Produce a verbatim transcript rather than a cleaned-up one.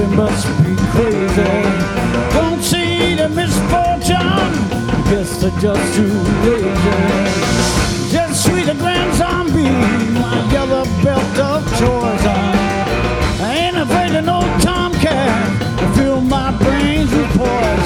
they must be crazy. Don't see the misfortune, guess they're just too lazy.